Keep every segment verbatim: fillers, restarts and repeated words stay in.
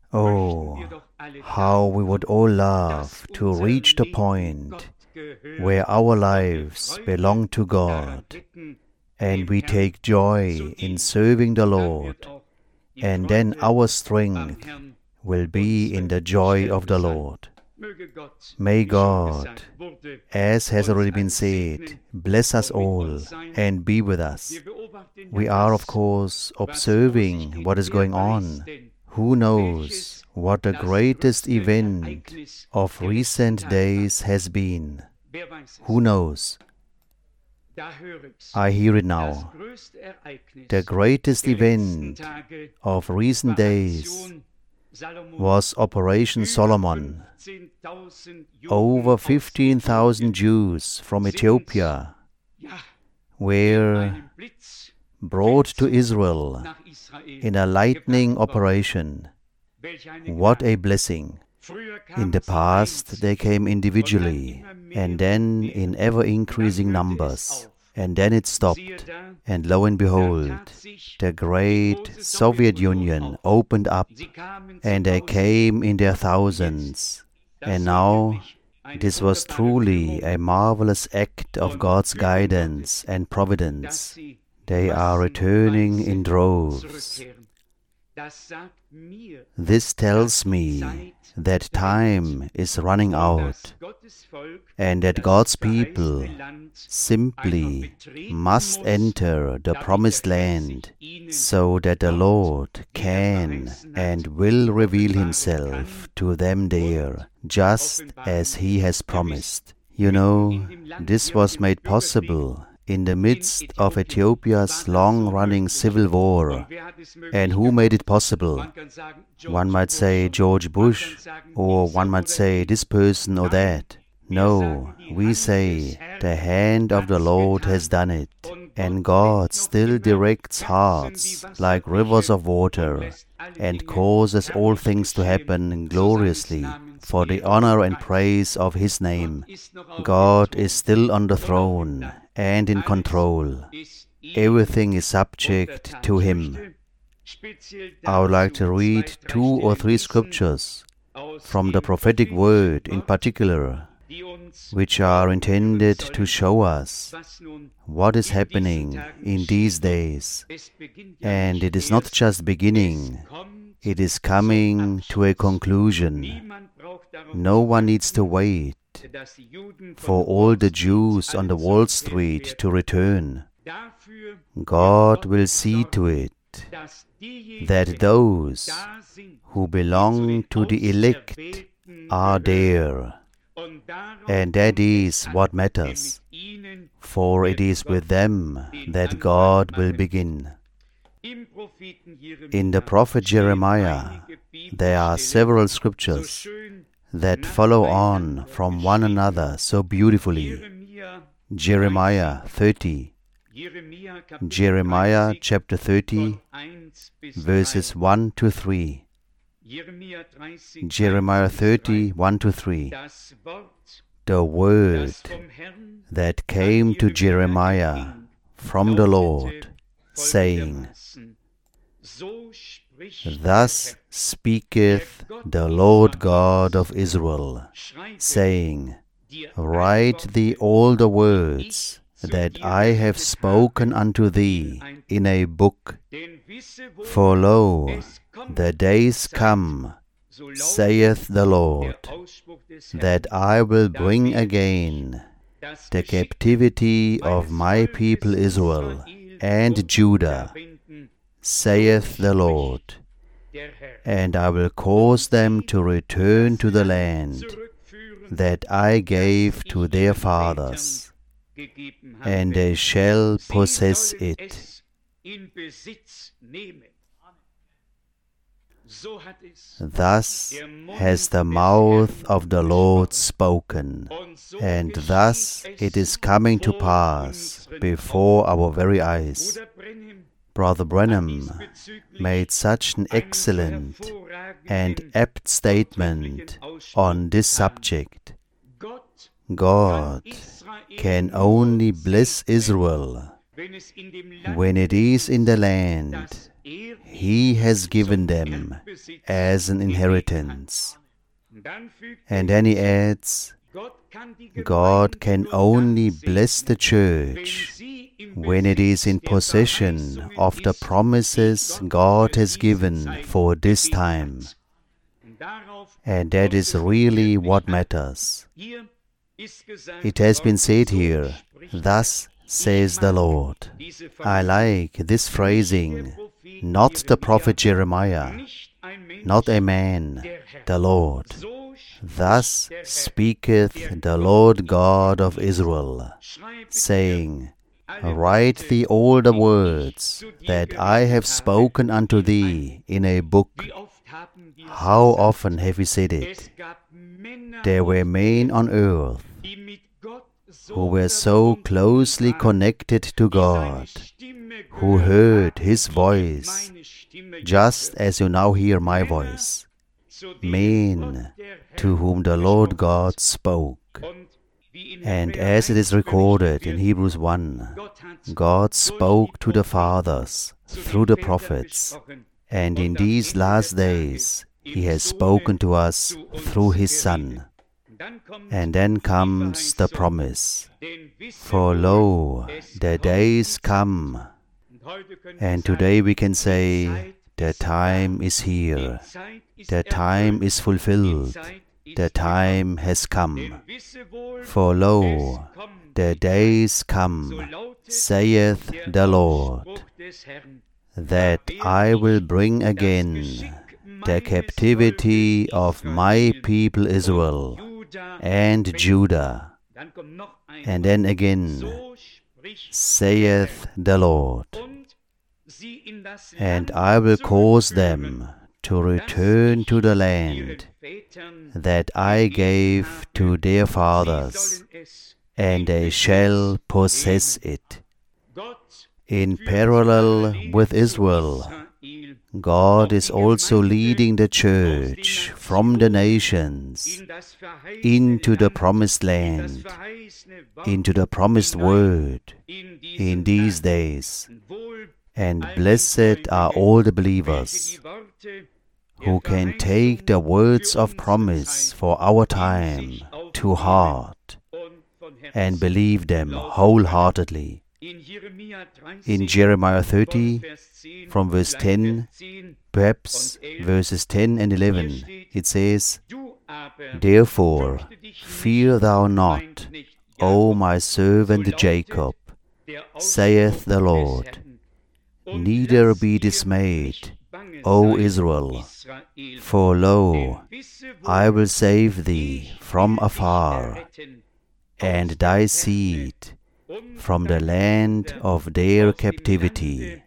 Oh, how we would all love to reach the point where our lives belong to God, and we take joy in serving the Lord, and then our strength will be in the joy of the Lord. May God, as has already been said, bless us all and be with us. We are, of course, observing what is going on. Who knows what the greatest event of recent days has been? Who knows? I hear it now. The greatest event of recent days was Operation Solomon. Over fifteen thousand Jews from Ethiopia were brought to Israel in a lightning operation. What a blessing! In the past they came individually, and then in ever-increasing numbers, and then it stopped, and lo and behold, the great Soviet Union opened up, and they came in their thousands. And now, this was truly a marvelous act of God's guidance and providence. They are returning in droves. This tells me that time is running out, and that God's people simply must enter the promised land, so that the Lord can and will reveal Himself to them there, just as He has promised. You know, this was made possible in the midst of Ethiopia's long-running civil war. And who made it possible? One might say George Bush, or one might say this person or that. No, we say the hand of the Lord has done it, and God still directs hearts like rivers of water, and causes all things to happen gloriously for the honor and praise of His name. God is still on the throne and in control. Everything is subject to Him. I would like to read two or three scriptures from the prophetic word in particular, which are intended to show us what is happening in these days. And it is not just beginning, it is coming to a conclusion. No one needs to wait for all the Jews on the Wall Street to return. God will see to it that those who belong to the elect are there. And that is what matters, for it is with them that God will begin. In the prophet Jeremiah, there are several scriptures that follow on from one another so beautifully. Jeremiah thirty. Jeremiah chapter thirty, verses one to three. Jeremiah thirty, one to three. The word that came to Jeremiah from the Lord, saying, Thus speaketh the Lord God of Israel, saying, Write thee all the words that I have spoken unto thee in a book. For lo, the days come, saith the Lord, that I will bring again the captivity of my people Israel and Judah, saith the Lord, and I will cause them to return to the land that I gave to their fathers, and they shall possess it. Thus has the mouth of the Lord spoken, and thus it is coming to pass before our very eyes. Brother Branham made such an excellent and apt statement on this subject. God can only bless Israel when it is in the land He has given them as an inheritance. And then he adds, God can only bless the church when it is in possession of the promises God has given for this time. And that is really what matters. It has been said here, thus says the Lord. I like this phrasing, not the prophet Jeremiah, not a man, the Lord. Thus speaketh the Lord God of Israel, saying, Write thee all the words that I have spoken unto thee in a book. How often have we said it? There were men on earth who were so closely connected to God, who heard His voice, just as you now hear my voice. Men to whom the Lord God spoke. And as it is recorded in Hebrews one, God spoke to the fathers through the prophets, and in these last days He has spoken to us through His Son. And then comes the promise, for lo, the days come, and today we can say, the time is here, the time is fulfilled, the time has come. For lo, the days come, saith the Lord, that I will bring again the captivity of my people Israel and Judah. And then again, saith the Lord, and I will cause them to return to the land that I gave to their fathers, and they shall possess it. In parallel with Israel, God is also leading the church from the nations into the promised land, into the promised word in these days. And blessed are all the believers who can take the words of promise for our time to heart and believe them wholeheartedly. In Jeremiah thirty, from verse ten, perhaps verses ten and eleven, it says, Therefore fear thou not, O my servant Jacob, saith the Lord, neither be dismayed, O Israel, for lo, I will save thee from afar, and thy seed from the land of their captivity.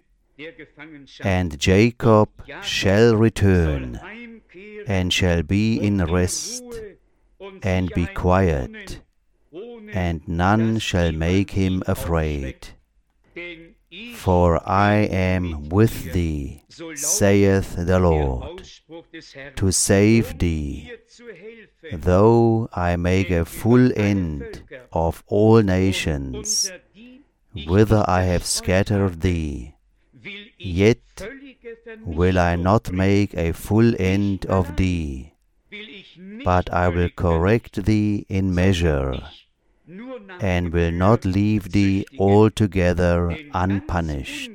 And Jacob shall return, and shall be in rest, and be quiet, and none shall make him afraid. For I am with thee, saith the Lord, to save thee, though I make a full end of all nations, whither I have scattered thee. Yet will I not make a full end of thee, but I will correct thee in measure, and will not leave thee altogether unpunished.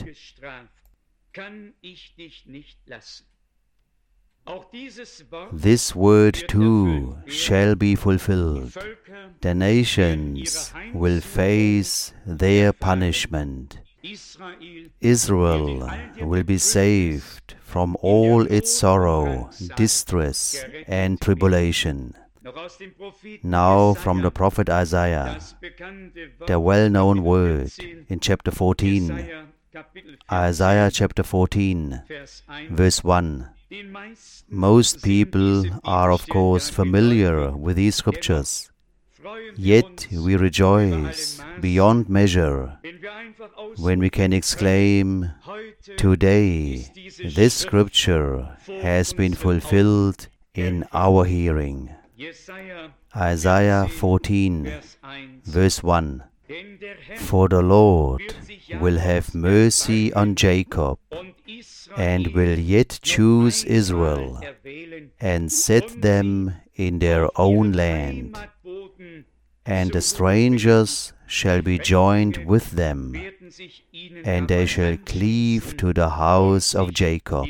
This word too shall be fulfilled. The nations will face their punishment. Israel will be saved from all its sorrow, distress, and tribulation. Now from the prophet Isaiah, the well-known word in chapter fourteen, Isaiah chapter fourteen, verse one. Most people are of course familiar with these scriptures, yet we rejoice beyond measure when we can exclaim, today this scripture has been fulfilled in our hearing. Isaiah fourteen, verse one. For the Lord will have mercy on Jacob, and will yet choose Israel, and set them in their own land. And the strangers shall be joined with them, and they shall cleave to the house of Jacob.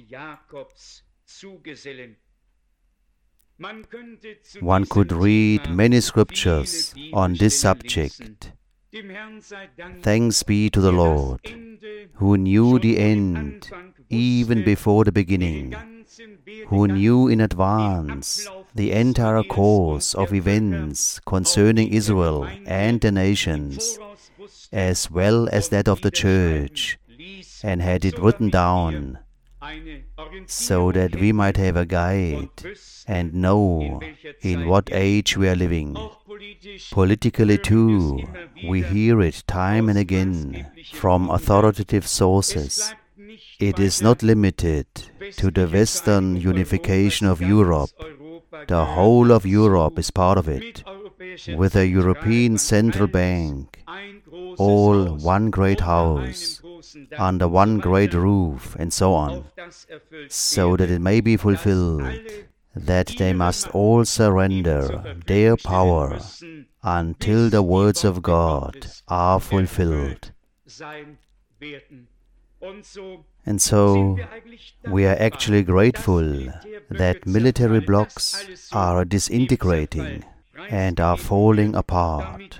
One could read many scriptures on this subject. Thanks be to the Lord, who knew the end even before the beginning, who knew in advance the entire course of events concerning Israel and the nations, as well as that of the church, and had it written down, so that we might have a guide and know in what age we are living. Politically too, we hear it time and again from authoritative sources. It is not limited to the Western unification of Europe. The whole of Europe is part of it, with a European Central Bank, all one great house, under one great roof, and so on, so that it may be fulfilled that they must all surrender their power until the words of God are fulfilled. And so we are actually grateful that military blocks are disintegrating and are falling apart,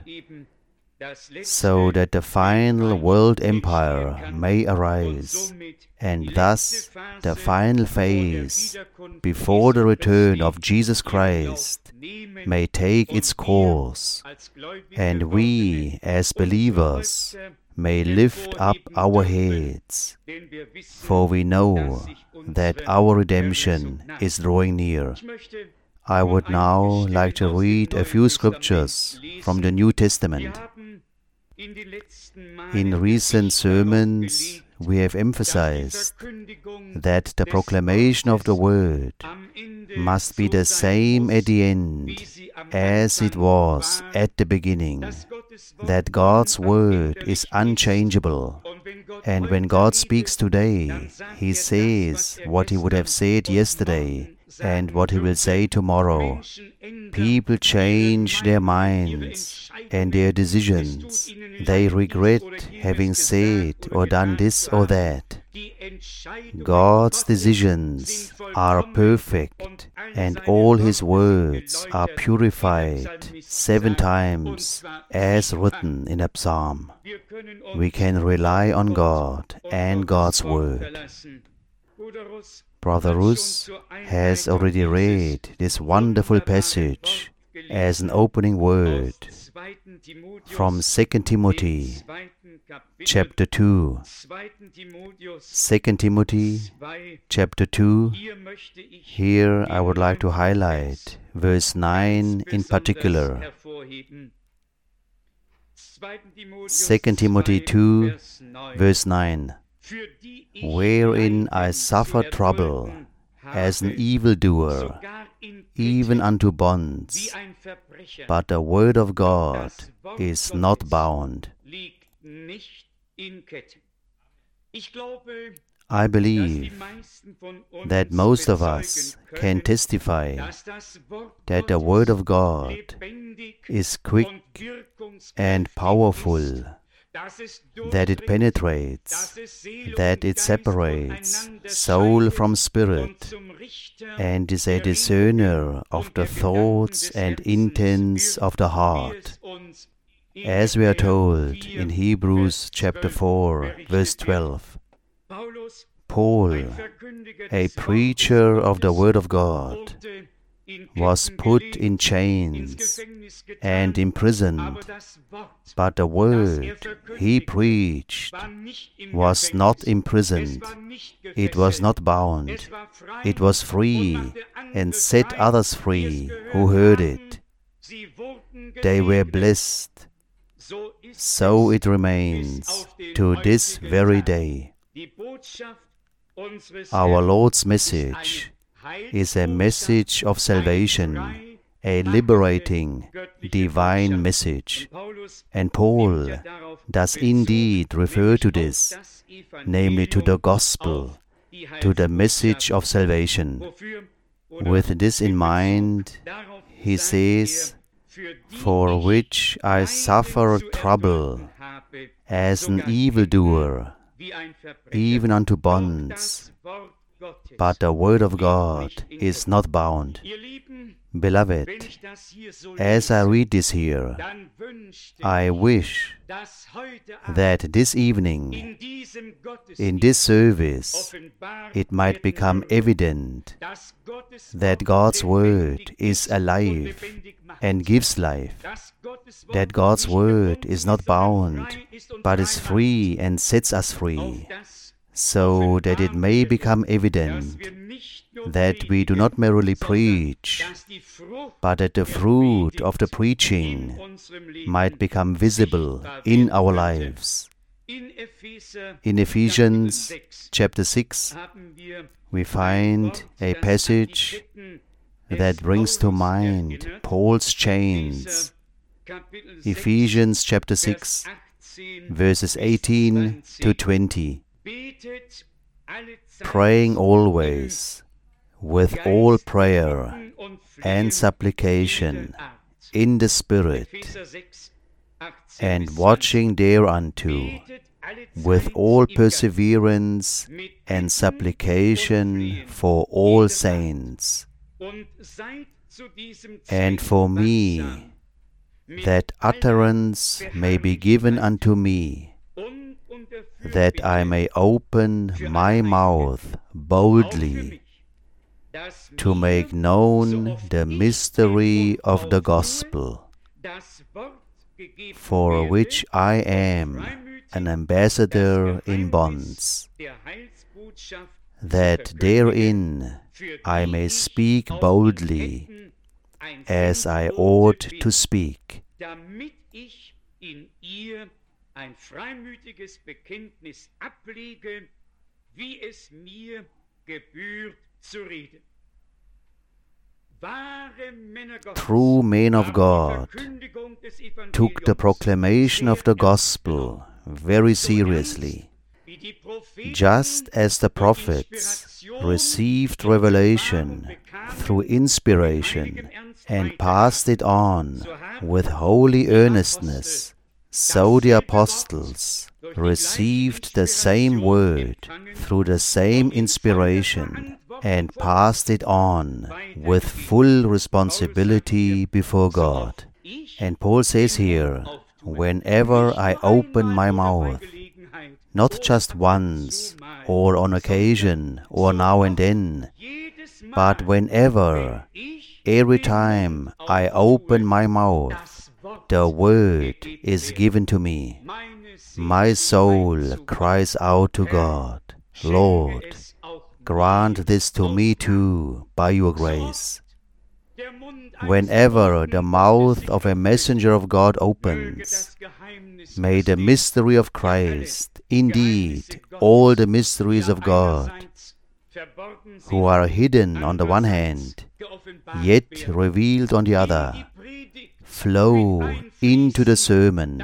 so that the final world empire may arise, and thus the final phase before the return of Jesus Christ may take its course, and we as believers may lift up our heads, for we know that our redemption is drawing near. I would now like to read a few scriptures from the New Testament. In recent sermons, we have emphasized that the proclamation of the Word must be the same at the end as it was at the beginning, that God's Word is unchangeable, and when God speaks today, He says what He would have said yesterday and what He will say tomorrow. People change their minds and their decisions. They regret having said or done this or that. God's decisions are perfect, and all His words are purified seven times, as written in a psalm. We can rely on God and God's Word. Brother Rus has already read this wonderful passage as an opening word from Second Timothy chapter two. Second Timothy chapter two. Here I would like to highlight verse nine in particular. Second Timothy two, verse nine. Wherein I suffer trouble as an evildoer, even unto bonds, but the word of God is not bound. I believe that most of us can testify that the Word of God is quick and powerful, that it penetrates, that it separates soul from spirit, and is a discerner of the thoughts and intents of the heart, as we are told in Hebrews chapter four, verse twelve. Paul, a preacher of the Word of God, was put in chains and imprisoned, but the Word he preached was not imprisoned, it was not bound, it was free and set others free who heard it. They were blessed. So it remains to this very day. Our Lord's message is a message of salvation a liberating divine message. And Paul does indeed refer to this, namely to the gospel, to the message of salvation. With this in mind, he says, "For which I suffer trouble as an evildoer, even unto bonds. But the word of God is not bound." Beloved, as I read this here, I wish that this evening, in this service, it might become evident that God's Word is alive and gives life, that God's Word is not bound, but is free and sets us free, so that it may become evident that we do not merely preach, but that the fruit of the preaching might become visible in our lives. In Ephesians chapter six, we find a passage that brings to mind Paul's chains. Ephesians chapter six, verses eighteen to twenty. "Praying always, with all prayer and supplication in the Spirit, and watching thereunto with all perseverance and supplication for all saints, and for me, that utterance may be given unto me, that I may open my mouth boldly to make known the mystery of the gospel, for which I am an ambassador in bonds, that therein I may speak boldly as I ought to speak." Ein freimütiges Bekenntnis ablege, wie es mir gebührt zu reden. True men of God took the proclamation of the gospel very seriously. Just as the prophets received revelation through inspiration and passed it on with holy earnestness, so the apostles received the same word through the same inspiration and passed it on with full responsibility before God. And Paul says here, "Whenever I open my mouth," not just once or on occasion or now and then, but whenever, every time I open my mouth, the word is given to me. My soul cries out to God, "Lord, grant this to me too by your grace." Whenever the mouth of a messenger of God opens, may the mystery of Christ, indeed all the mysteries of God, who are hidden on the one hand, yet revealed on the other, flow into the sermon,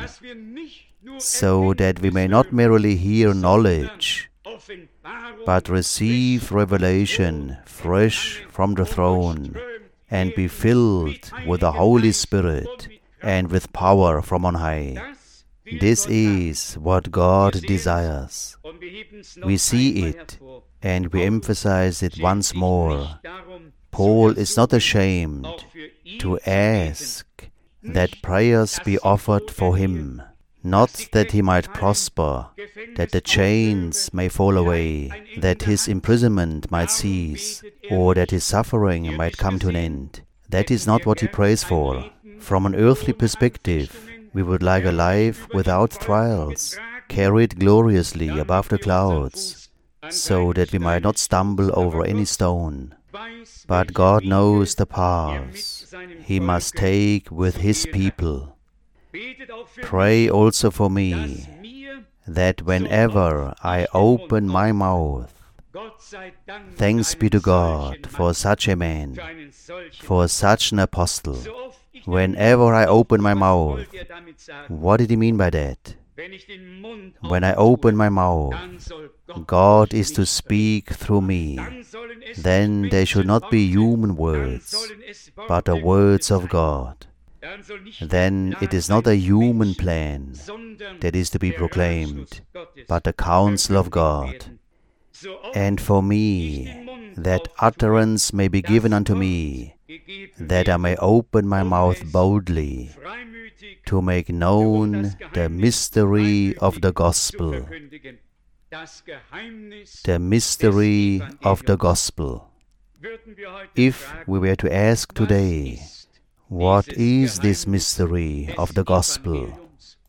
so that we may not merely hear knowledge, but receive revelation fresh from the throne, and be filled with the Holy Spirit and with power from on high. This is what God desires. We see it, and we emphasize it once more. Paul is not ashamed to ask that prayers be offered for him, not that he might prosper, that the chains may fall away, that his imprisonment might cease, or that his suffering might come to an end. That is not what he prays for. From an earthly perspective, we would like a life without trials, carried gloriously above the clouds, so that we might not stumble over any stone. But God knows the paths He must take with His people. Pray also for me, that whenever I open my mouth, Thanks be to God for such a man, for such an apostle. Whenever I open my mouth, what did he mean by that? When I open my mouth, God is to speak through me. Then they should not be human words, but the words of God. Then it is not a human plan that is to be proclaimed, but the counsel of God. And for me, that utterance may be given unto me, that I may open my mouth boldly, to make known the mystery of the gospel. The mystery of the gospel. If we were to ask today, what is this mystery of the gospel?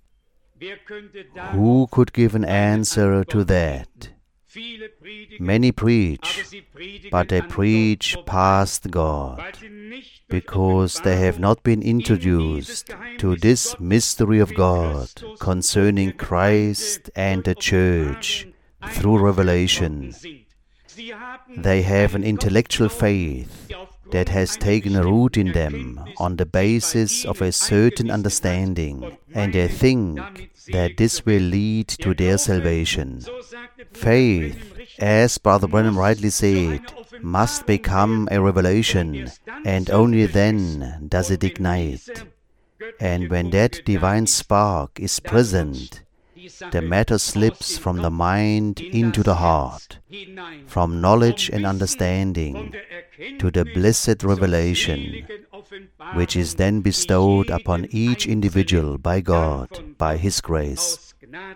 Who could give an answer to that? Many preach, but they preach past God, because they have not been introduced to this mystery of God concerning Christ and the church through revelation. They have an intellectual faith that has taken root in them on the basis of a certain understanding, and they think that this will lead to their salvation. Faith, as Brother Branham rightly said, must become a revelation, and only then does it ignite. And when that divine spark is present, the matter slips from the mind into the heart, from knowledge and understanding to the blessed revelation, which is then bestowed upon each individual by God, by His grace.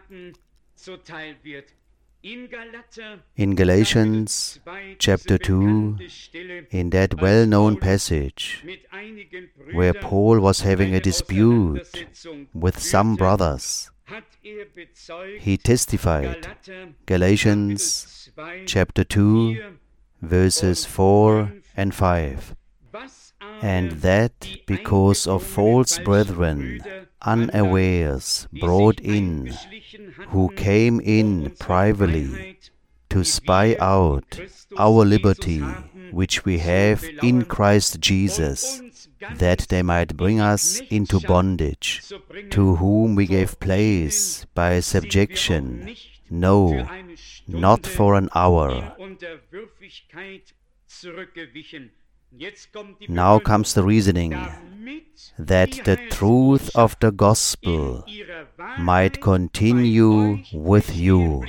In Galatians chapter two, in that well-known passage where Paul was having a dispute with some brothers, he testified, Galatians chapter two, verses four and five, and that because of false brethren unawares brought in, who came in privily to spy out our liberty which we have in Christ Jesus, that they might bring us into bondage, to whom we gave place by subjection, no, not for an hour. Now comes the reasoning, that the truth of the gospel might continue with you.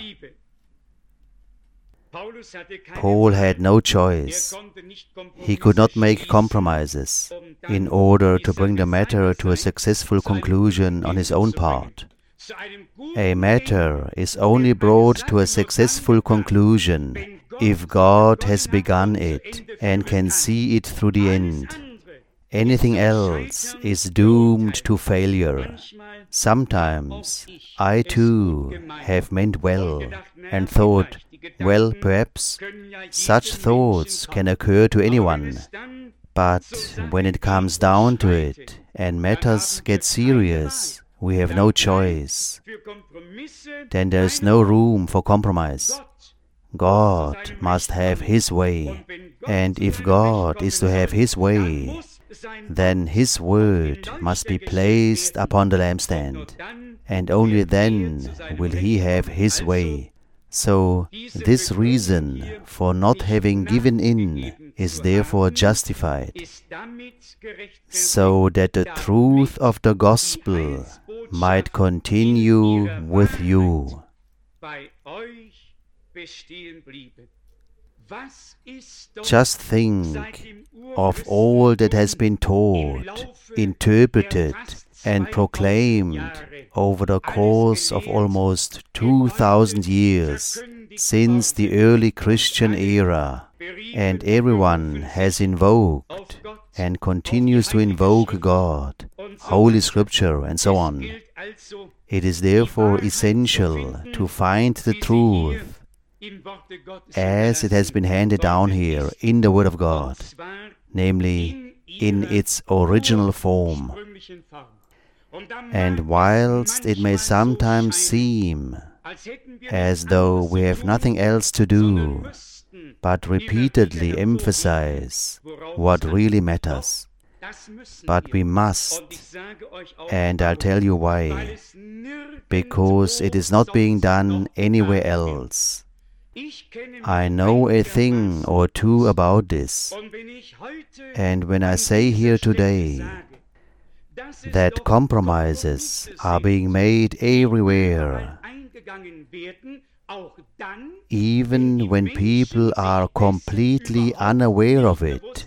Paul had no choice. He could not make compromises in order to bring the matter to a successful conclusion on his own part. A matter is only brought to a successful conclusion if God has begun it and can see it through the end. Anything else is doomed to failure. Sometimes I too have meant well and thought, well, perhaps such thoughts can occur to anyone. But when it comes down to it and matters get serious, we have no choice. Then there is no room for compromise. God must have His way, and if God is to have His way, then His word must be placed upon the lampstand, and only then will He have His way. So this reason for not having given in is therefore justified, so that the truth of the gospel might continue with you. Just think of all that has been taught, interpreted, and proclaimed over the course of almost two thousand years since the early Christian era, and everyone has invoked and continues to invoke God, Holy Scripture, and so on. It is therefore essential to find the truth as it has been handed down here in the Word of God, namely in its original form. And whilst it may sometimes seem as though we have nothing else to do but repeatedly emphasize what really matters. But we must, and I'll tell you why. Because it is not being done anywhere else. I know a thing or two about this, and when I say here today that compromises are being made everywhere, even when people are completely unaware of it,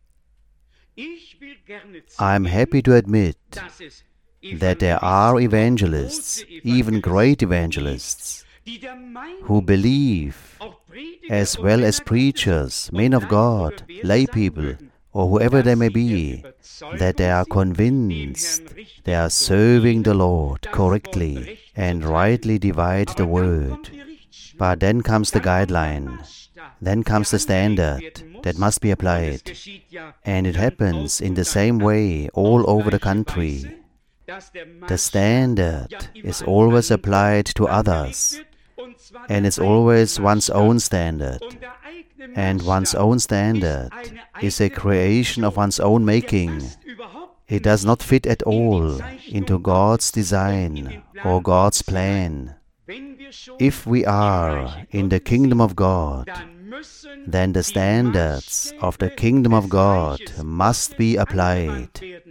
I'm happy to admit that there are evangelists, even great evangelists, who believe, as well as preachers, men of God, lay people, or whoever they may be, that they are convinced they are serving the Lord correctly and rightly divide the word. But then comes the guideline, then comes the standard that must be applied. And it happens in the same way all over the country. The standard is always applied to others, and it's always one's own standard. And one's own standard is a creation of one's own making. It does not fit at all into God's design or God's plan. If we are in the kingdom of God, then the standards of the kingdom of God must be applied.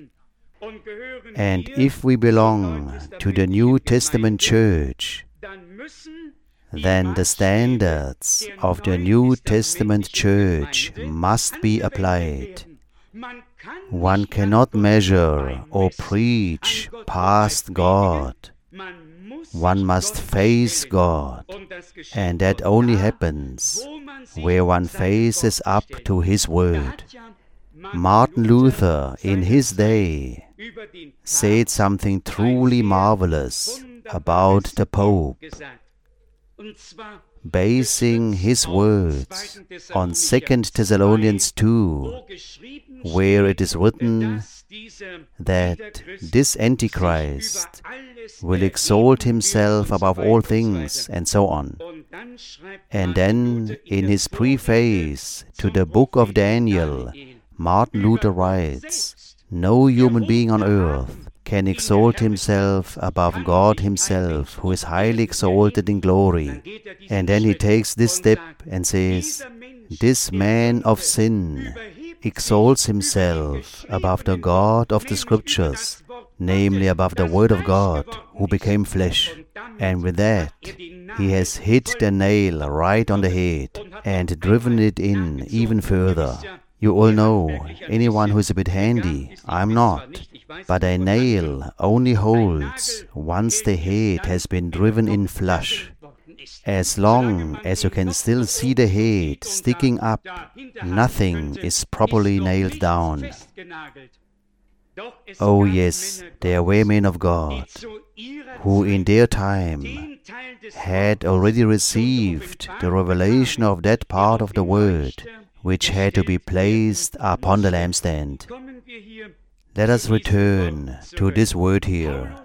And if we belong to the New Testament church, then the standards of the New Testament church must be applied. One cannot measure or preach past God. One must face God, and that only happens where one faces up to His Word. Martin Luther, in his day, said something truly marvelous about the Pope, basing his words on Second Thessalonians two, where it is written that this Antichrist will exalt himself above all things, and so on. And then, in his preface to the book of Daniel, Martin Luther writes, "No human being on earth can exalt himself above God Himself, who is highly exalted in glory." And then he takes this step and says, "This man of sin exalts himself above the God of the Scriptures, namely above the Word of God, who became flesh." And with that, he has hit the nail right on the head and driven it in even further. You all know, anyone who is a bit handy, I'm not, but a nail only holds once the head has been driven in flush. As long as you can still see the head sticking up, nothing is properly nailed down. Oh yes, there were men of God who in their time had already received the revelation of that part of the Word which had to be placed upon the lampstand. Let us return to this word here.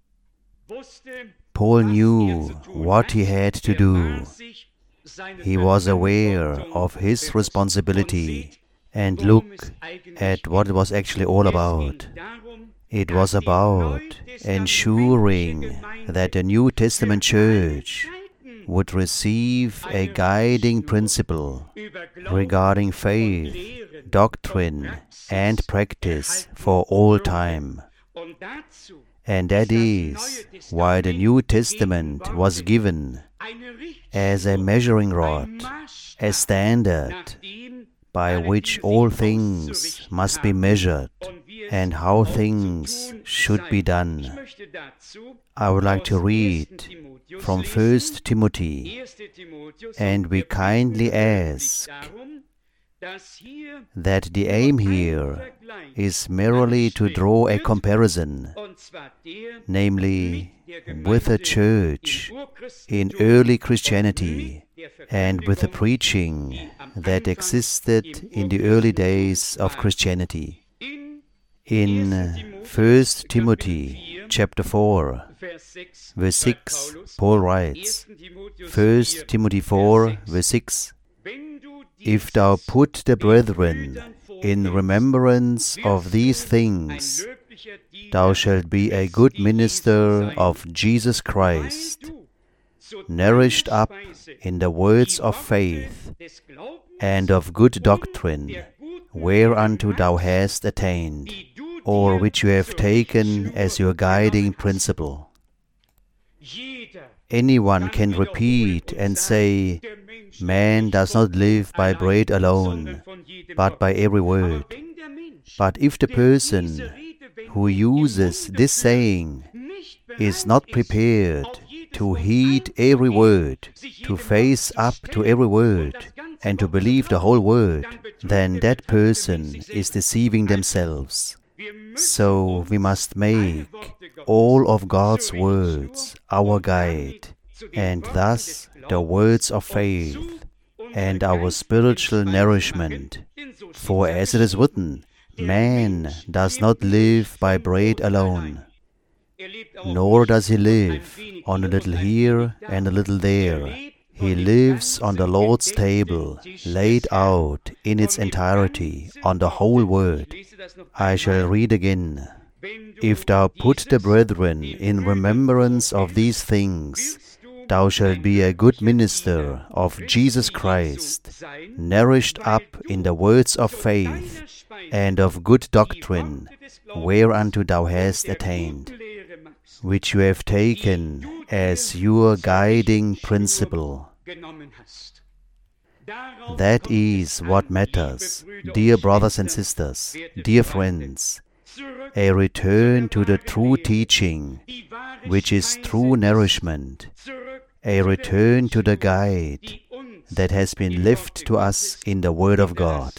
Paul knew what he had to do. He was aware of his responsibility. And look at what it was actually all about. It was about ensuring that the New Testament church would receive a guiding principle regarding faith, doctrine, and practice for all time. And that is why the New Testament was given as a measuring rod, a standard by which all things must be measured and how things should be done. I would like to read from First Timothy, and we kindly ask that the aim here is merely to draw a comparison, namely with the church in early Christianity and with the preaching that existed in the early days of Christianity. In First Timothy chapter four, verse six, Paul writes, First Timothy four, verse six, If thou put the brethren in remembrance of these things, thou shalt be a good minister of Jesus Christ, nourished up in the words of faith and of good doctrine, whereunto thou hast attained, or which you have taken as your guiding principle. Anyone can repeat and say, man does not live by bread alone, but by every word. But if the person who uses this saying is not prepared to heed every word, to face up to every word, and to believe the whole word, then that person is deceiving themselves. So we must make all of God's words our guide, and thus the words of faith and our spiritual nourishment. For as it is written, man does not live by bread alone, nor does he live on a little here and a little there. He lives on the Lord's table, laid out in its entirety on the whole word. I shall read again. If thou put the brethren in remembrance of these things, thou shalt be a good minister of Jesus Christ, nourished up in the words of faith and of good doctrine, whereunto thou hast attained, which you have taken as your guiding principle. That is what matters, dear brothers and sisters, dear friends, a return to the true teaching, which is true nourishment, a return to the guide that has been left to us in the Word of God.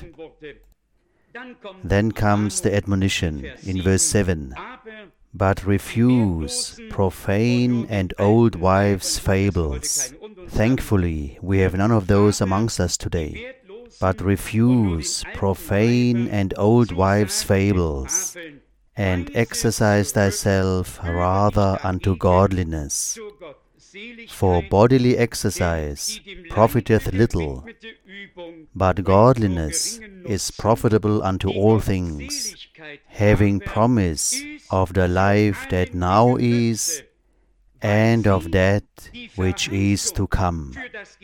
Then comes the admonition in verse seven. But refuse profane and old wives' fables. Thankfully, we have none of those amongst us today. But refuse profane and old wives' fables, and exercise thyself rather unto godliness. For bodily exercise profiteth little, but godliness is profitable unto all things, having promise of the life that now is, and of that which is to come.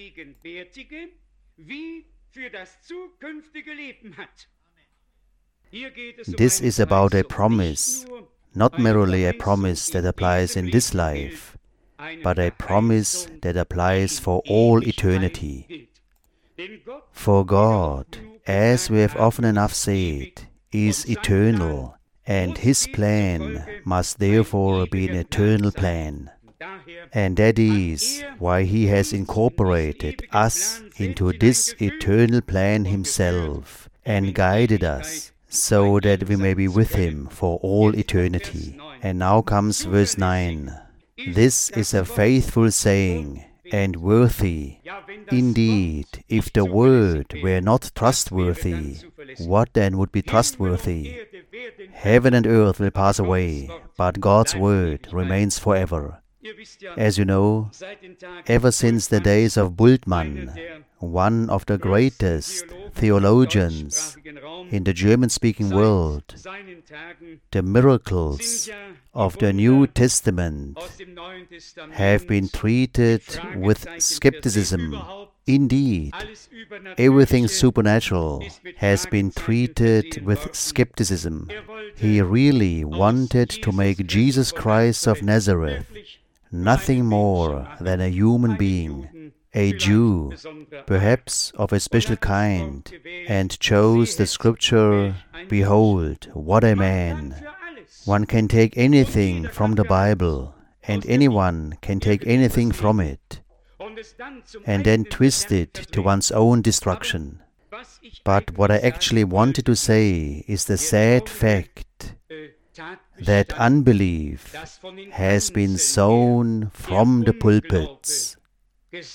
This is about a promise, not merely a promise that applies in this life, but a promise that applies for all eternity. For God, as we have often enough said, is eternal, and His plan must therefore be an eternal plan. And that is why He has incorporated us into this eternal plan Himself and guided us so that we may be with Him for all eternity. And now comes verse nine. This is a faithful saying and worthy. Indeed, if the word were not trustworthy, what then would be trustworthy? Heaven and earth will pass away, but God's word remains forever. As you know, ever since the days of Bultmann, one of the greatest theologians in the German-speaking world, the miracles of the New Testament have been treated with skepticism. Indeed, everything supernatural has been treated with skepticism. He really wanted to make Jesus Christ of Nazareth nothing more than a human being, a Jew, perhaps of a special kind, and chose the scripture, "Behold, what a man!" One can take anything from the Bible, and anyone can take anything from it, and then twist it to one's own destruction. But what I actually wanted to say is the sad fact that unbelief has been sown from the pulpits.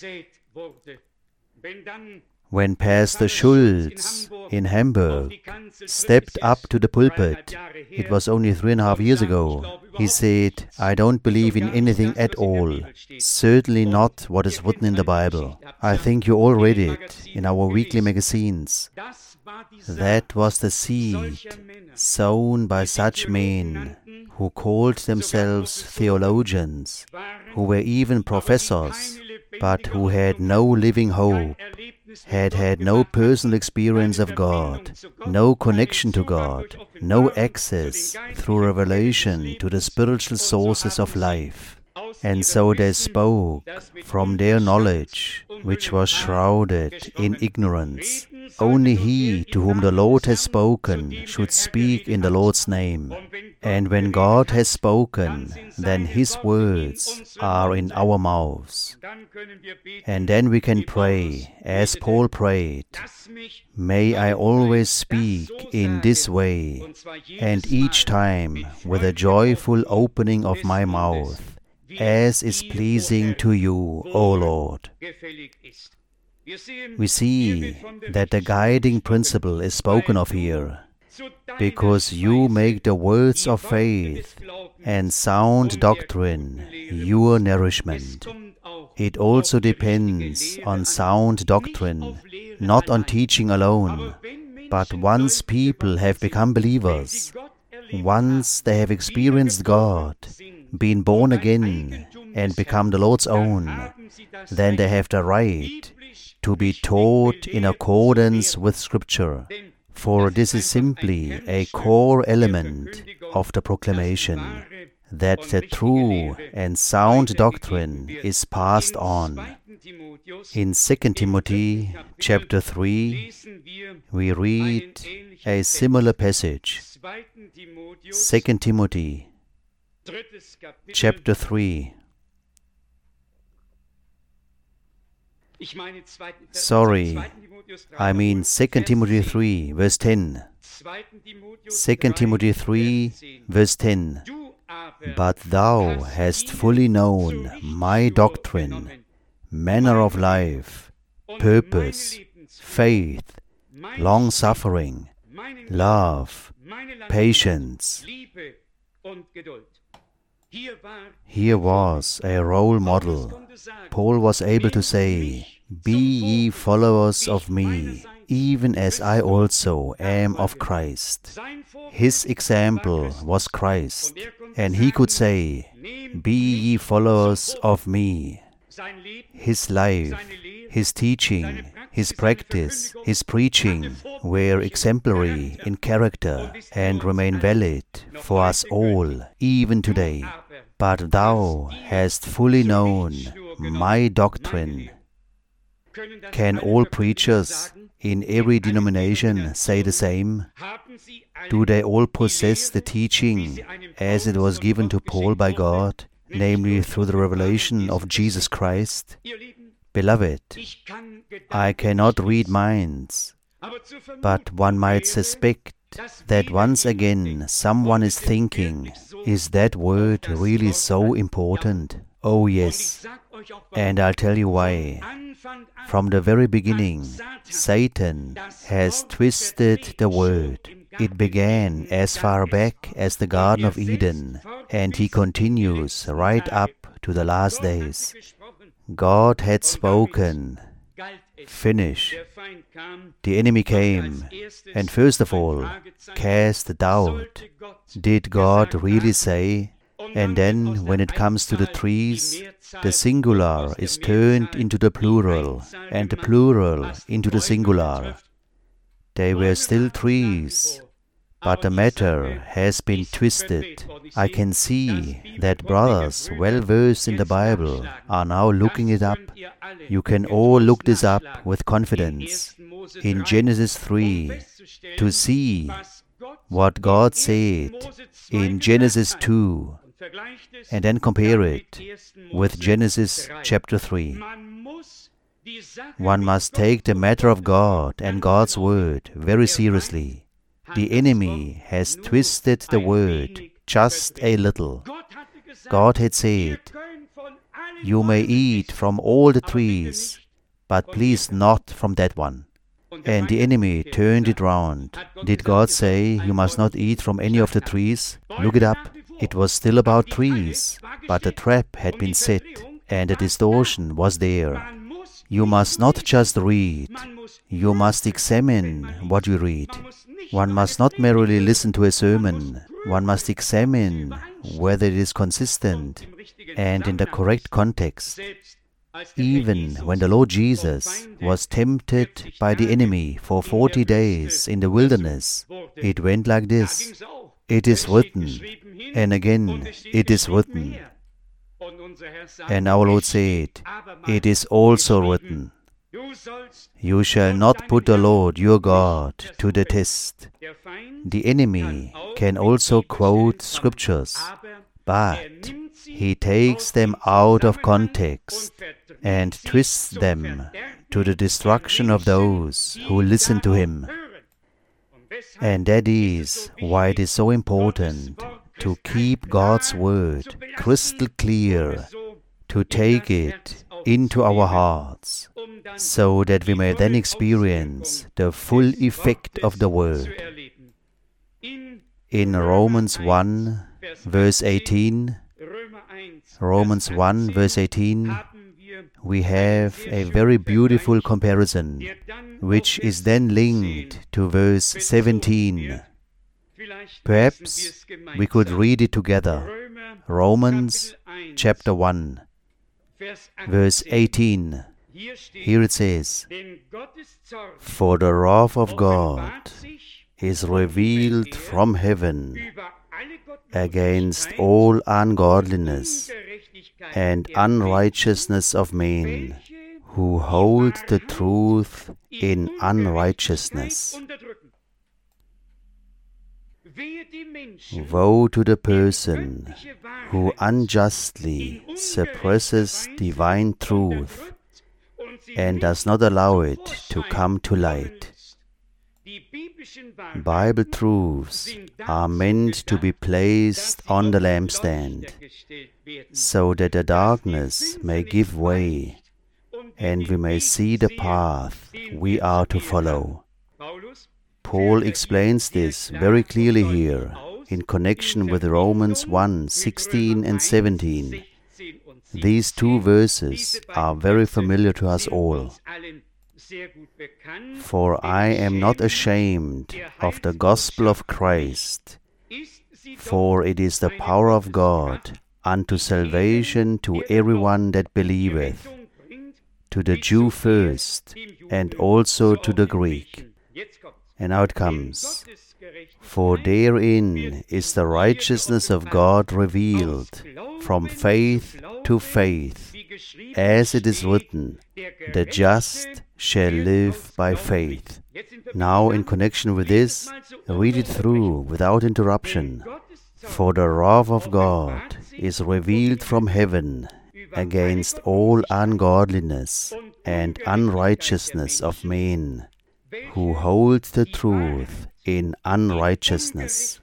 When Pastor Schulz in Hamburg stepped up to the pulpit. It was only three and a half years ago. He said, I don't believe in anything at all. Certainly not what is written in the Bible. I think you all read it in our weekly magazines. That was the seed sown by such men who called themselves theologians, who were even professors, but who had no living hope, had had no personal experience of God, no connection to God, no access through revelation to the spiritual sources of life. And so they spoke from their knowledge, which was shrouded in ignorance. Only he to whom the Lord has spoken should speak in the Lord's name. And when God has spoken, then His words are in our mouths. And then we can pray, as Paul prayed, may I always speak in this way, and each time with a joyful opening of my mouth, as is pleasing to you, O Lord. We see that the guiding principle is spoken of here, because you make the words of faith and sound doctrine your nourishment. It also depends on sound doctrine, not on teaching alone, but once people have become believers, once they have experienced God, been born again, and become the Lord's own, then they have the right to be taught in accordance with Scripture, for this is simply a core element of the proclamation, that the true and sound doctrine is passed on. In Second Timothy chapter three, we read a similar passage. Second Timothy chapter three. Sorry, I mean Second Timothy three, verse ten. Second Timothy three, verse ten. But thou hast fully known my doctrine, manner of life, purpose, faith, long-suffering, love, patience. Here was a role model. Paul was able to say, be ye followers of me, even as I also am of Christ. His example was Christ, and he could say, be ye followers of me. His life, his teaching, his practice, his preaching were exemplary in character and remain valid for us all, even today. But thou hast fully known my doctrine. Can all preachers in every denomination say the same? Do they all possess the teaching as it was given to Paul by God, namely through the revelation of Jesus Christ? Beloved, I cannot read minds, but one might suspect that once again someone is thinking, is that word really so important? Oh yes, and I'll tell you why. From the very beginning, Satan has twisted the word. It began as far back as the Garden of Eden, and he continues right up to the last days. God had spoken. Finish. The enemy came, and first of all, cast doubt. Did God really say? And then, when it comes to the trees, the singular is turned into the plural, and the plural into the singular. They were still trees, but the matter has been twisted. I can see that brothers well versed in the Bible are now looking it up. You can all look this up with confidence in Genesis three to see what God said in Genesis two, and then compare it with Genesis chapter three. One must take the matter of God and God's word very seriously. The enemy has twisted the word just a little. God had said, you may eat from all the trees, but please not from that one. and the enemy turned it round. Did God say, you must not eat from any of the trees? Look it up. It was still about trees, but the trap had been set, and the distortion was there. You must not just read. You must examine what you read. One must not merely listen to a sermon. One must examine whether it is consistent and in the correct context. Even when the Lord Jesus was tempted by the enemy for forty days in the wilderness, it went like this. It is written, and again, it is written. And our Lord said, it is also written, you shall not put the Lord your God to the test. The enemy can also quote scriptures, but he takes them out of context and twists them to the destruction of those who listen to him. And that is why it is so important to keep God's word crystal clear, to take it into our hearts, so that we may then experience the full effect of the word. In Romans one, verse eighteen, Romans one, verse eighteen, we have a very beautiful comparison, which is then linked to verse seventeen. Perhaps we could read it together. Romans chapter one, verse eighteen. Here it says, for the wrath of God is revealed from heaven against all ungodliness and unrighteousness of men, who hold the truth in unrighteousness. Woe to the person who unjustly suppresses divine truth and does not allow it to come to light. Bible truths are meant to be placed on the lampstand, so that the darkness may give way, and we may see the path we are to follow. Paul explains this very clearly here, in connection with Romans one, sixteen and seventeen. These two verses are very familiar to us all. For I am not ashamed of the gospel of Christ, for it is the power of God unto salvation to everyone that believeth, to the Jew first, and also to the Greek. And now it comes. For therein is the righteousness of God revealed, from faith to faith, as it is written, the just shall live by faith. Now, in connection with this, read it through without interruption. For the wrath of God is revealed from heaven against all ungodliness and unrighteousness of men, who hold the truth in unrighteousness.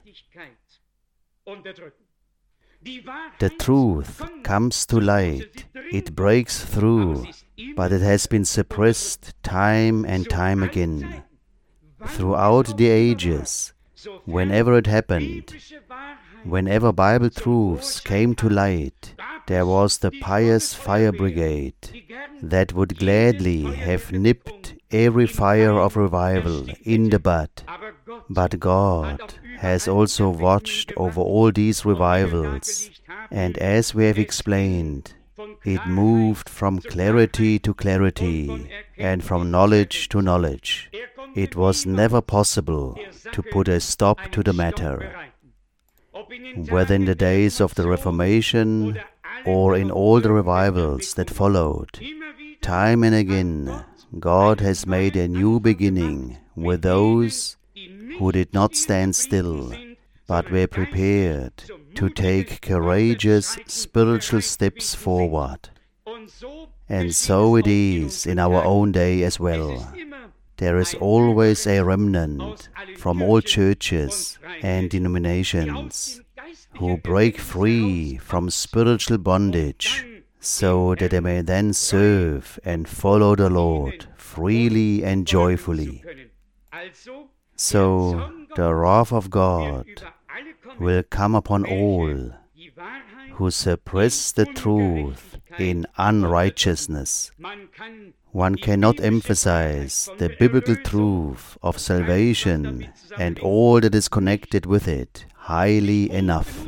The truth comes to light, it breaks through, but it has been suppressed time and time again. Throughout the ages, whenever it happened, whenever Bible truths came to light, there was the pious fire brigade that would gladly have nipped every fire of revival in the bud. But God has also watched over all these revivals, and as we have explained, it moved from clarity to clarity and from knowledge to knowledge. It was never possible to put a stop to the matter. Whether in the days of the Reformation or in all the revivals that followed, time and again God has made a new beginning with those who did not stand still, but were prepared to take courageous spiritual steps forward. And so it is in our own day as well. There is always a remnant from all churches and denominations who break free from spiritual bondage, so that they may then serve and follow the Lord freely and joyfully. So the wrath of God will come upon all who suppress the truth in unrighteousness. One cannot emphasize the biblical truth of salvation and all that is connected with it highly enough.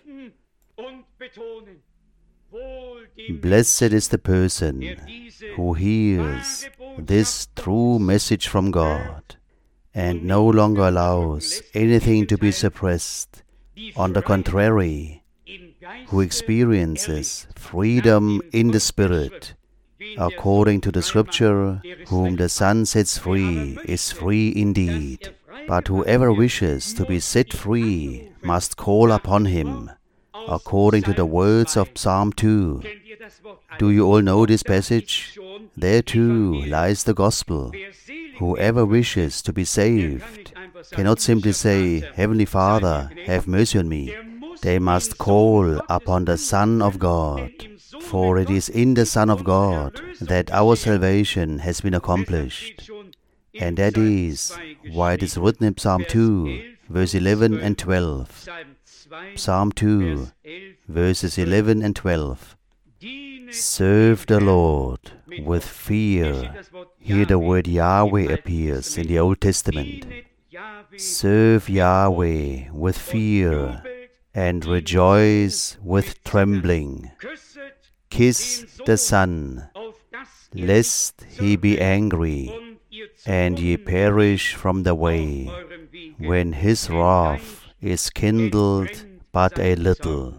Blessed is the person who hears this true message from God and no longer allows anything to be suppressed. On the contrary, who experiences freedom in the Spirit, according to the Scripture, whom the Son sets free is free indeed. But whoever wishes to be set free must call upon Him, according to the words of Psalm two. Do you all know this passage? There too lies the gospel. Whoever wishes to be saved cannot simply say, Heavenly Father, have mercy on me. They must call upon the Son of God, for it is in the Son of God that our salvation has been accomplished. And that is why it is written in Psalm two, verse eleven and twelve. Psalm two, verses eleven and twelve. Serve the Lord with fear. Here the word Yahweh appears in the Old Testament. Serve Yahweh with fear and rejoice with trembling. Kiss the Son, lest He be angry, and ye perish from the way, when His wrath is kindled but a little.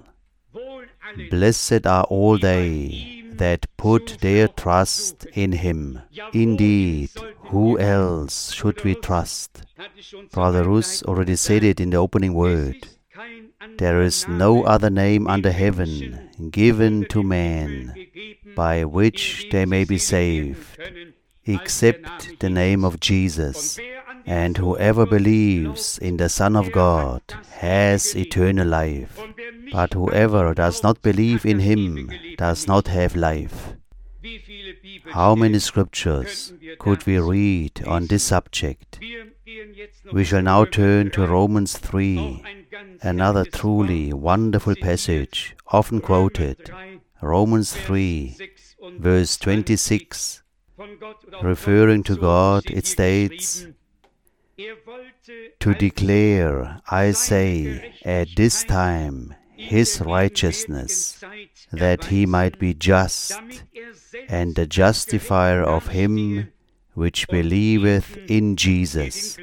Blessed are all they that put their trust in Him. Indeed, who else should we trust? Brother Rus already said it in the opening word. There is no other name under heaven given to man by which they may be saved, except the name of Jesus. And whoever believes in the Son of God has eternal life. But whoever does not believe in Him does not have life. How many scriptures could we read on this subject? We shall now turn to Romans three, another truly wonderful passage, often quoted. Romans three, verse twenty-six. Referring to God, it states, to declare, I say, at this time, His righteousness, that He might be just, and the justifier of him which believeth in Jesus.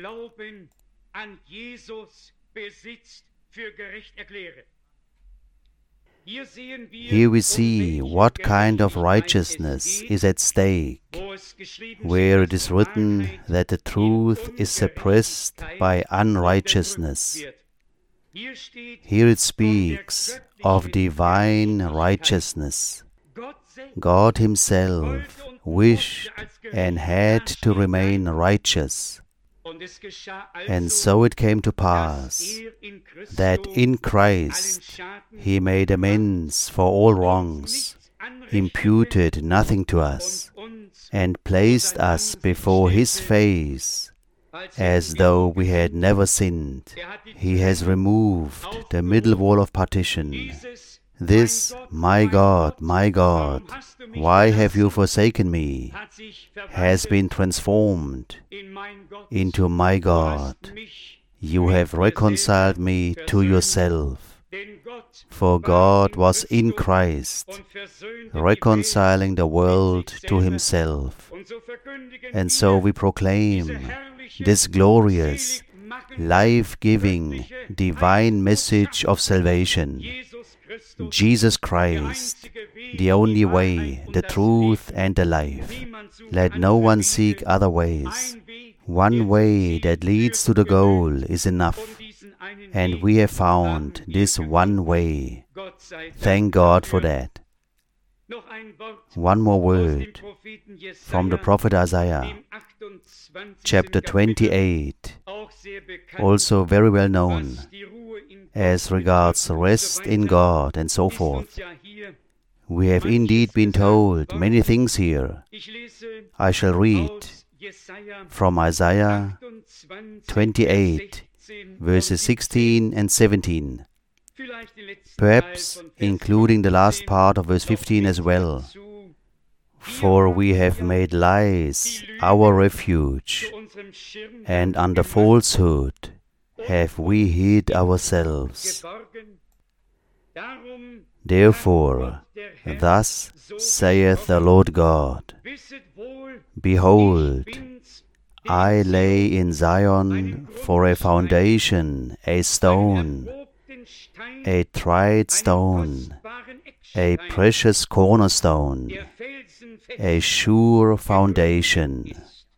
Here we see what kind of righteousness is at stake, where it is written that the truth is suppressed by unrighteousness. Here it speaks of divine righteousness. God Himself wished and had to remain righteous. And so it came to pass that in Christ He made amends for all wrongs, imputed nothing to us, and placed us before His face as though we had never sinned. He has removed the middle wall of partition. This, my God, my God, why have you forsaken me, has been transformed into my God. You have reconciled me to yourself. For God was in Christ, reconciling the world to Himself. And so we proclaim this glorious, life-giving, divine message of salvation. Jesus Christ, the only way, the truth, and the life. Let no one seek other ways. One way that leads to the goal is enough, and we have found this one way. Thank God for that. One more word from the prophet Isaiah, chapter twenty-eight, also very well known as regards rest in God and so forth. We have indeed been told many things here. I shall read from Isaiah twenty-eight, verses sixteen and seventeen, perhaps including the last part of verse fifteen as well. For we have made lies our refuge, and under falsehood have we hid ourselves. Therefore, thus saith the Lord God, Behold, I lay in Zion for a foundation a stone, a tried stone, a precious cornerstone, a sure foundation.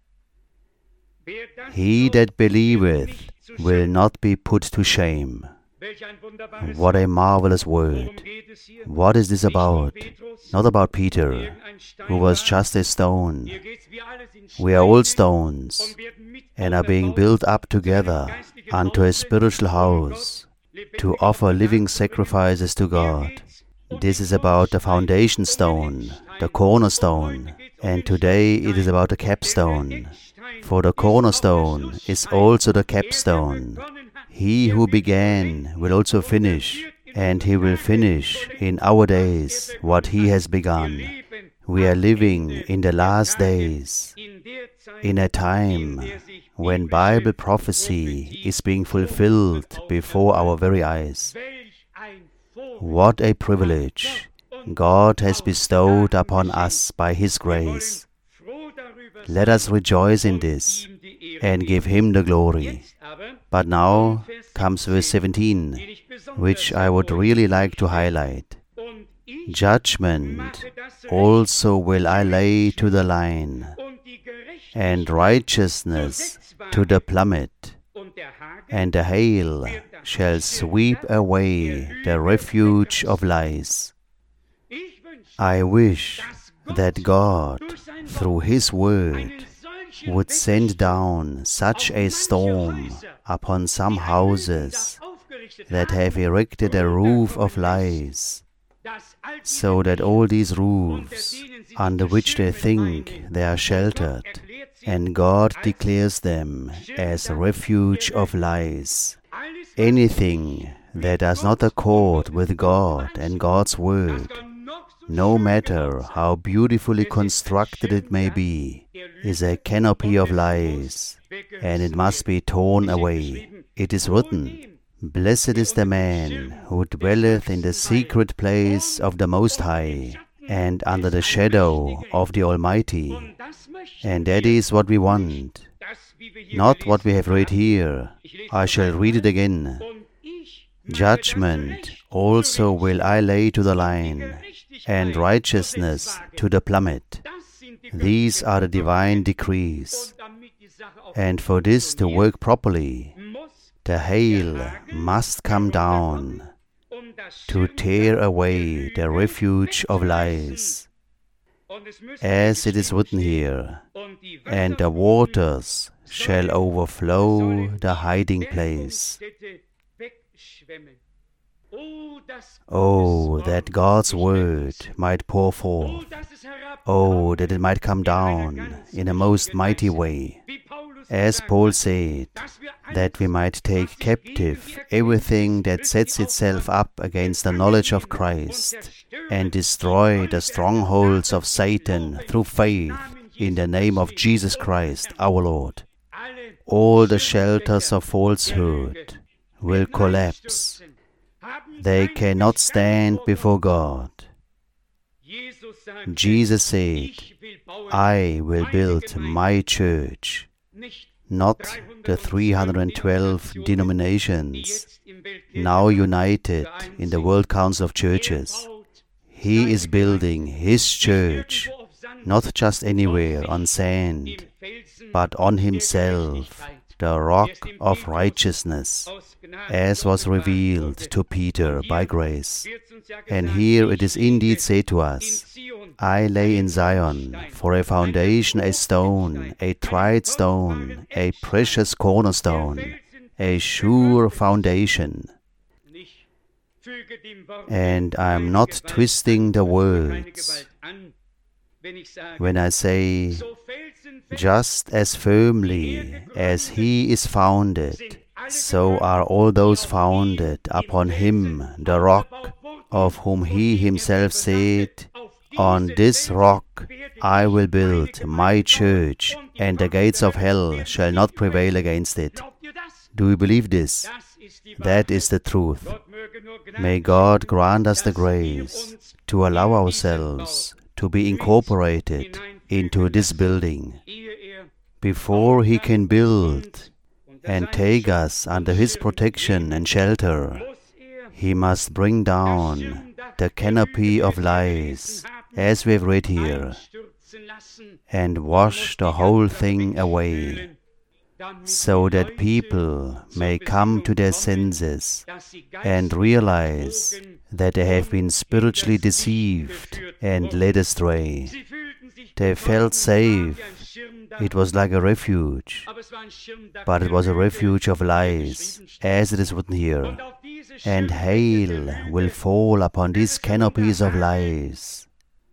He that believeth will not be put to shame. What a marvelous word. What is this about? Not about Peter, who was just a stone. We are all stones and are being built up together unto a spiritual house to offer living sacrifices to God. This is about the foundation stone, the cornerstone, and today it is about the capstone. For the cornerstone is also the capstone. He who began will also finish, and he will finish in our days what he has begun. We are living in the last days, in a time when Bible prophecy is being fulfilled before our very eyes. What a privilege God has bestowed upon us by His grace. Let us rejoice in this and give Him the glory. But now comes verse seventeen, which I would really like to highlight. Judgment also will I lay to the line, and righteousness to the plummet, and the hail shall sweep away the refuge of lies. I wish that God, through His word, would send down such a storm upon some houses that have erected a roof of lies, so that all these roofs, under which they think they are sheltered, and God declares them as a refuge of lies. Anything that does not accord with God and God's word, no matter how beautifully constructed it may be, is a canopy of lies, and it must be torn away. It is written, Blessed is the man who dwelleth in the secret place of the Most High, and under the shadow of the Almighty. And that is what we want, not what we have read here. I shall read it again. Judgment also will I lay to the line, and righteousness to the plummet. These are the divine decrees. And for this to work properly, the hail must come down to tear away the refuge of lies. As it is written here, and the waters shall overflow the hiding place. Oh, that God's word might pour forth. Oh, that it might come down in a most mighty way. As Paul said, that we might take captive everything that sets itself up against the knowledge of Christ, and destroy the strongholds of Satan through faith in the name of Jesus Christ our Lord. All the shelters of falsehood will collapse. They cannot stand before God. Jesus said, I will build my church, not the three hundred twelve denominations now united in the World Council of Churches. He is building His church, not just anywhere on sand, but on Himself, the rock of righteousness, as was revealed to Peter by grace. And here it is indeed said to us, I lay in Zion for a foundation a stone, a tried stone, a precious cornerstone, a sure foundation. And I am not twisting the words when I say, just as firmly as he is founded, so are all those founded upon him, the rock, of whom he himself said, on this rock I will build my church, and the gates of hell shall not prevail against it. Do you believe this? That is the truth. May God grant us the grace to allow ourselves to be incorporated into this building. Before he can build and take us under his protection and shelter, he must bring down the canopy of lies, as we have read here, and wash the whole thing away, so that people may come to their senses and realize that they have been spiritually deceived and led astray. They felt safe. It was like a refuge, but it was a refuge of lies, as it is written here. And hail will fall upon these canopies of lies.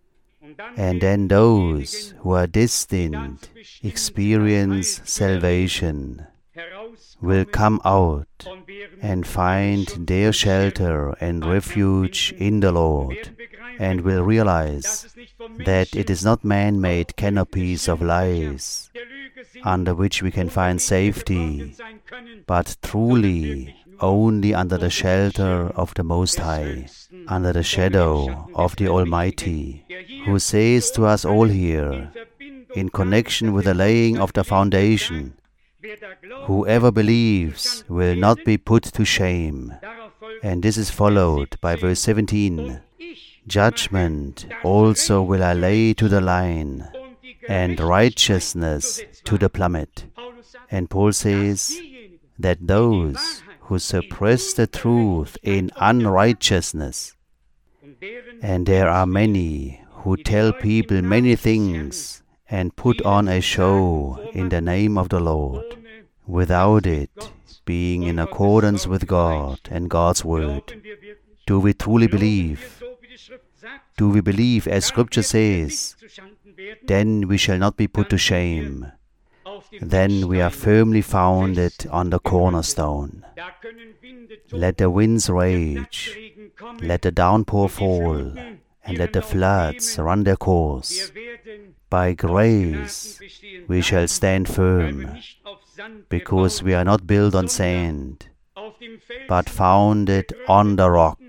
And then those who are destined to experience salvation will come out and find their shelter and refuge in the Lord, and will realize that it is not man-made canopies of lies under which we can find safety, but truly only under the shelter of the Most High, under the shadow of the Almighty, who says to us all here, in connection with the laying of the foundation, whoever believes will not be put to shame. And this is followed by verse seventeen. Judgment also will I lay to the line, and righteousness to the plummet. And Paul says that those who suppress the truth in unrighteousness, and there are many who tell people many things and put on a show in the name of the Lord, without it being in accordance with God and God's Word. Do we truly believe? Do we believe as Scripture says? Then we shall not be put to shame. Then we are firmly founded on the cornerstone. Let the winds rage, let the downpour fall, and let the floods run their course. By grace we shall stand firm, because we are not built on sand, but founded on the rock.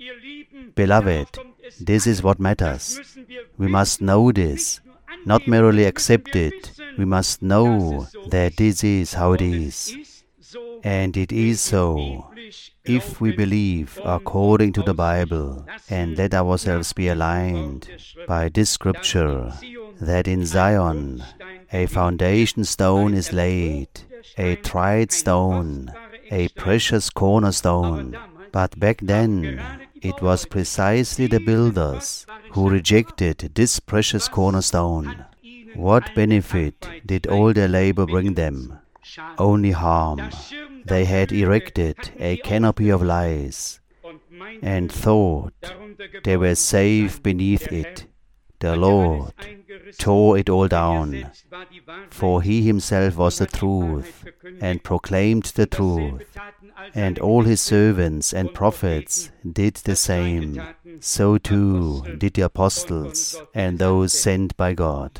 Beloved, this is what matters. We must know this, not merely accept it. We must know that this is how it is. And it is so if we believe according to the Bible and let ourselves be aligned by this Scripture, that in Zion a foundation stone is laid, a tried stone, a precious cornerstone. But back then, it was precisely the builders who rejected this precious cornerstone. What benefit did all their labor bring them? Only harm. They had erected a canopy of lies and thought they were safe beneath it. The Lord tore it all down, for He Himself was the truth and proclaimed the truth, and all His servants and prophets did the same. So too did the apostles and those sent by God.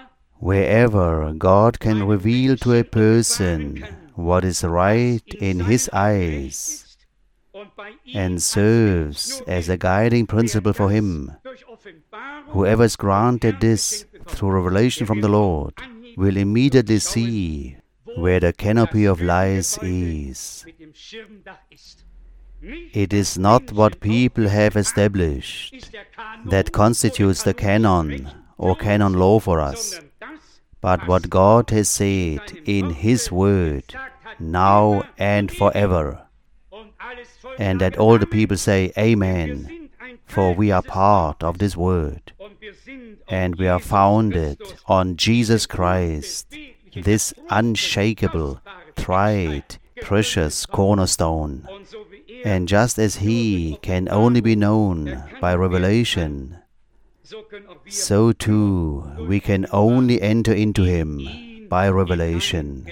Wherever God can reveal to a person what is right in His eyes and serves as a guiding principle for him, whoever is granted this through revelation from the Lord will immediately see where the canopy of lies is. It is not what people have established that constitutes the canon or canon law for us, but what God has said in His Word, now and forever. And that all the people say, Amen, for we are part of this Word, and we are founded on Jesus Christ, this unshakable, tried, precious cornerstone. And just as He can only be known by revelation, so too we can only enter into Him by revelation,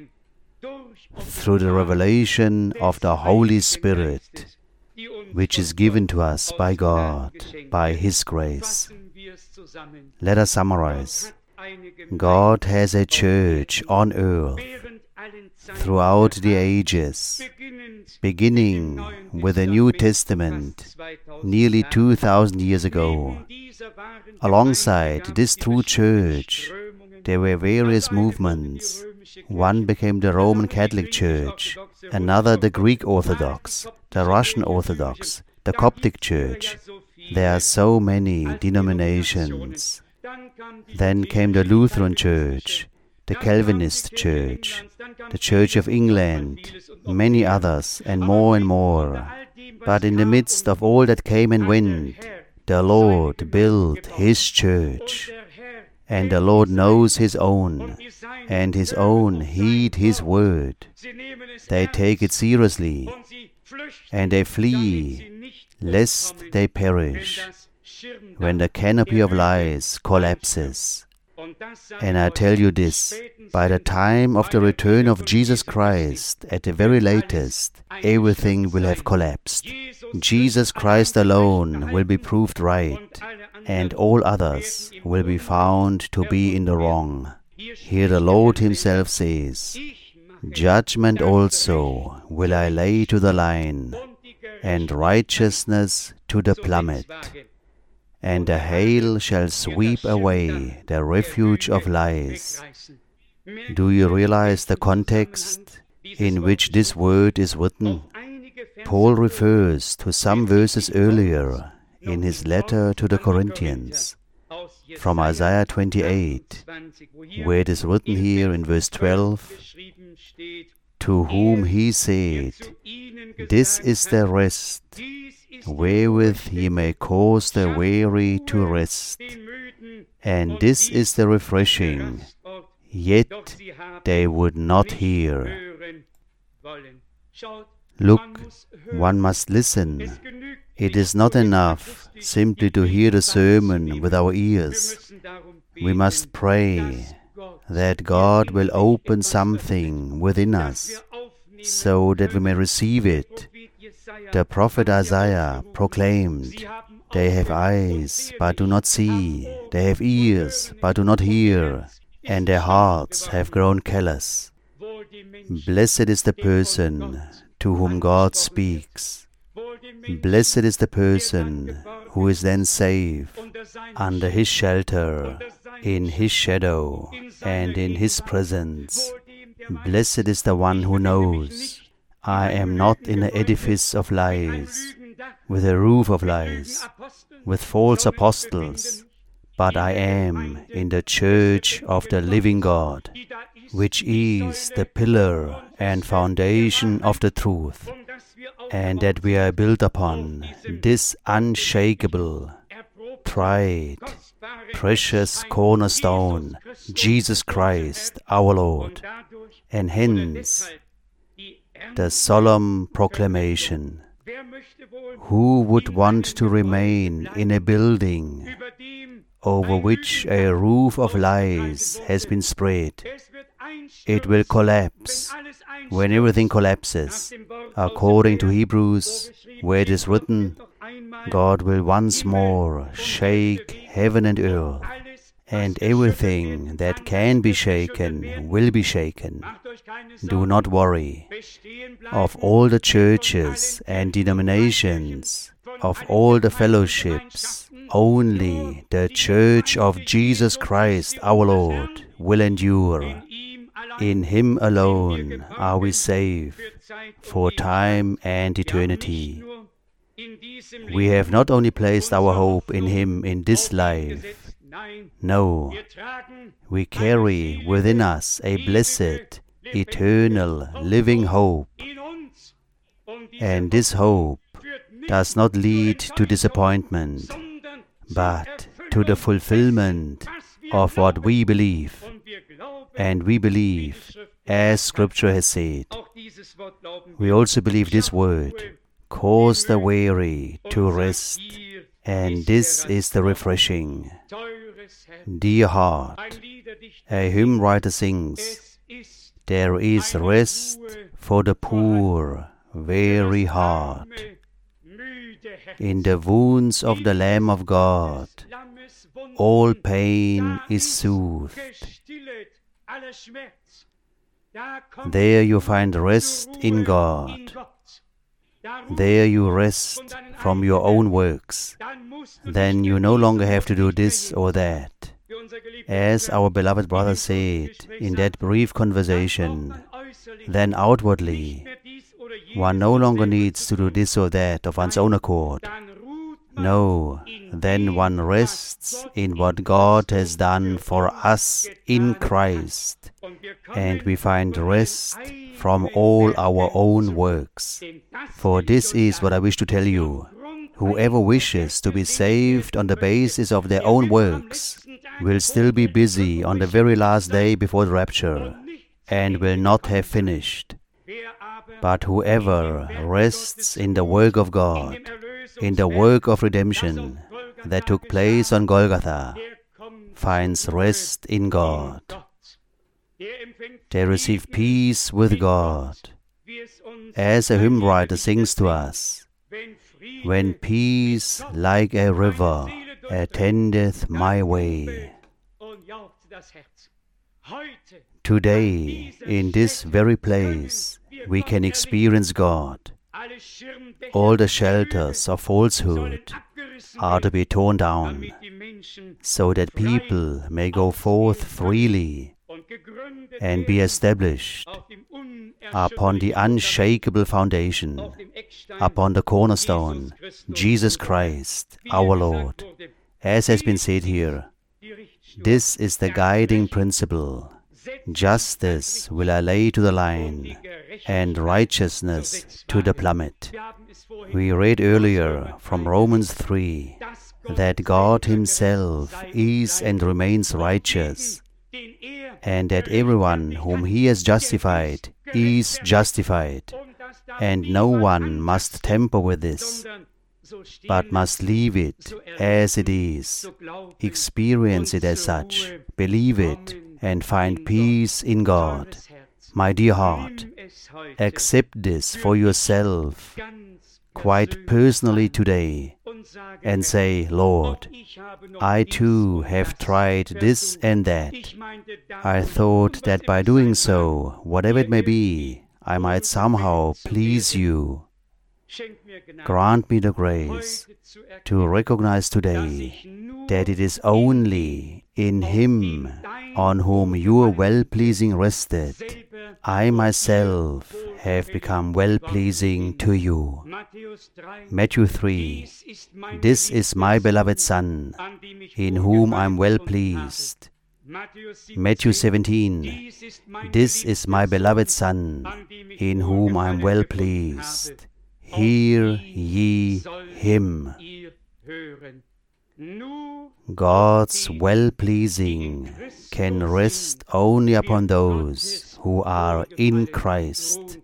through the revelation of the Holy Spirit, which is given to us by God, by His grace. Let us summarize. God has a church on earth throughout the ages, beginning with the New Testament nearly two thousand years ago. Alongside this true church, there were various movements. One became the Roman Catholic Church, another the Greek Orthodox, the Russian Orthodox, the Coptic Church. There are so many denominations. Then came the Lutheran Church, the Calvinist Church, the Church of England, many others, and more and more. But in the midst of all that came and went, the Lord built His church. And the Lord knows His own, and His own heed His word. They take it seriously, and they flee, lest they perish, when the canopy of lies collapses. And I tell you this, by the time of the return of Jesus Christ, at the very latest, everything will have collapsed. Jesus Christ alone will be proved right, and all others will be found to be in the wrong. Here the Lord Himself says, "Judgment also will I lay to the line, and righteousness to the plummet. And the hail shall sweep away the refuge of lies." Do you realize the context in which this word is written? Paul refers to some verses earlier in his letter to the Corinthians, from Isaiah twenty-eight, where it is written here in verse twelve, "To whom He said, This is the rest, wherewith ye may cause the weary to rest, and this is the refreshing, yet they would not hear." Look, one must listen. It is not enough simply to hear the sermon with our ears. We must pray that God will open something within us, so that we may receive it. The prophet Isaiah proclaimed, "They have eyes, but do not see. They have ears, but do not hear. And their hearts have grown callous." Blessed is the person to whom God speaks. Blessed is the person who is then safe under His shelter, in His shadow, and in His presence. Blessed is the one who knows, I am not in an edifice of lies, with a roof of lies, with false apostles, but I am in the church of the living God, which is the pillar and foundation of the truth, and that we are built upon this unshakable, tried, precious cornerstone, Jesus Christ our Lord, and hence the solemn proclamation. Who would want to remain in a building over which a roof of lies has been spread? It will collapse. When everything collapses, according to Hebrews, where it is written, God will once more shake heaven and earth, and everything that can be shaken will be shaken. Do not worry. Of all the churches and denominations, of all the fellowships, only the Church of Jesus Christ our Lord will endure. In Him alone are we safe for time and eternity. We have not only placed our hope in Him in this life. No, we carry within us a blessed, eternal, living hope. And this hope does not lead to disappointment, but to the fulfillment of what we believe. And we believe, as Scripture has said. We also believe this word, cause the weary to rest, and this is the refreshing. Dear heart, a hymn writer sings, there is rest for the poor, weary heart. In the wounds of the Lamb of God, all pain is soothed. There you find rest in God. There you rest from your own works. Then you no longer have to do this or that. As our beloved brother said in that brief conversation, then outwardly, one no longer needs to do this or that of one's own accord. No, then one rests in what God has done for us in Christ, and we find rest from all our own works. For this is what I wish to tell you. Whoever wishes to be saved on the basis of their own works will still be busy on the very last day before the rapture, and will not have finished. But whoever rests in the work of God, in the work of redemption that took place on Golgotha, finds rest in God. They receive peace with God. As a hymn writer sings to us, when peace like a river attendeth my way. Today, in this very place, we can experience God. All the shelters of falsehood are to be torn down, so that people may go forth freely and be established upon the unshakable foundation, upon the cornerstone, Jesus Christ, our Lord. As has been said here, this is the guiding principle. Justice will I lay to the line, and righteousness to the plummet. We read earlier from Romans three that God Himself is and remains righteous, and that everyone whom He has justified is justified, and no one must tamper with this, but must leave it as it is, experience it as such, believe it, and find peace in God. My dear heart, accept this for yourself quite personally today, and say, Lord, I too have tried this and that. I thought that by doing so, whatever it may be, I might somehow please you. Grant me the grace to recognize today that it is only in Him on whom your well-pleasing rested, I myself have become well-pleasing to you. Matthew three, this is my beloved Son, in whom I am well-pleased. Matthew seventeen, this is my beloved Son, in whom I am well-pleased. Hear ye Him. God's well-pleasing can rest only upon those who are in Christ.